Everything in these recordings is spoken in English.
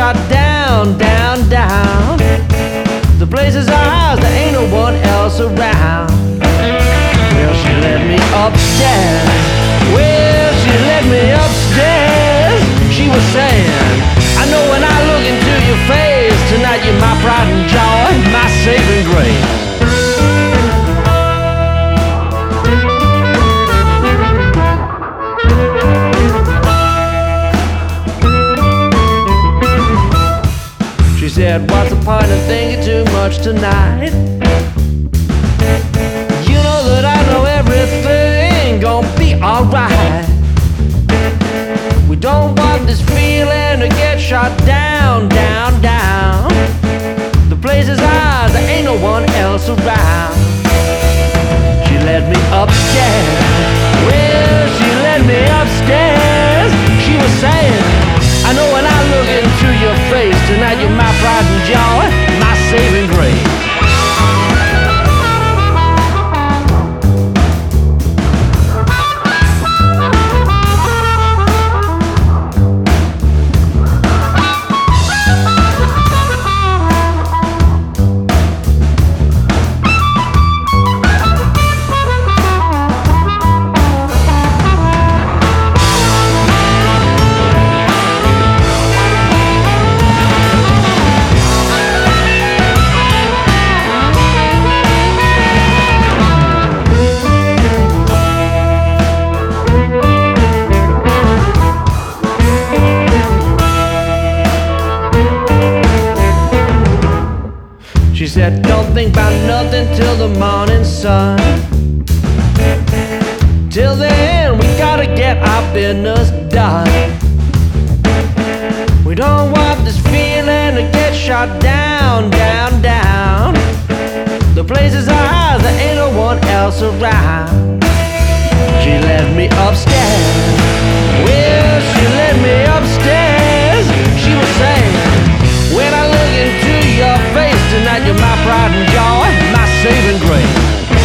shot down, down, down. The place is ours, there ain't no one else around. Well, she let me upstairs. Well, she let me upstairs. She was saying, I know when I look into your face, tonight you're my pride and joy, my saving grace. She said, what's the point of thinking too much tonight? You know that I know everything gonna be alright. We don't want this feeling to get shot down, down, down. The place is ours, there ain't no one else around. She led me upstairs. Well, she led me upstairs. She was saying, I know when I look into your face, tonight you're my pride and joy, my saving grace. She said, don't think about nothing till the morning sun. Till then, we gotta get our business done. We don't want this feeling to get shot down, down, down. The place is ours, there ain't no one else around. She led me upstairs. Well, she led me upstairs. She was saying, when I look into your face tonight, you're my pride and joy, my saving grace.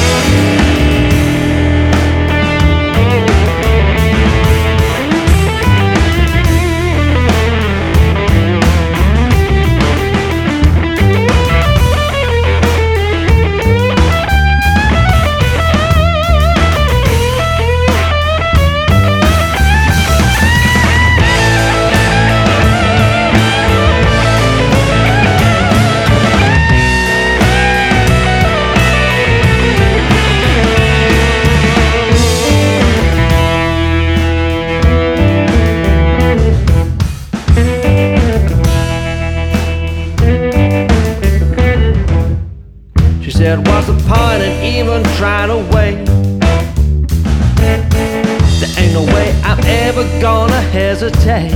She said, what's the point in even trying to wait? There ain't no way I'm ever gonna hesitate.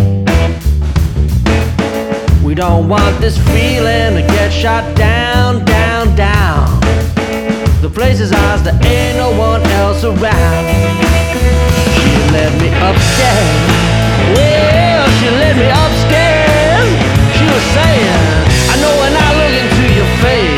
We don't want this feeling to get shot down, down, down. The place is ours, there ain't no one else around. She led me upstairs. Well, she led me upstairs. She was saying, I know when I look into your face,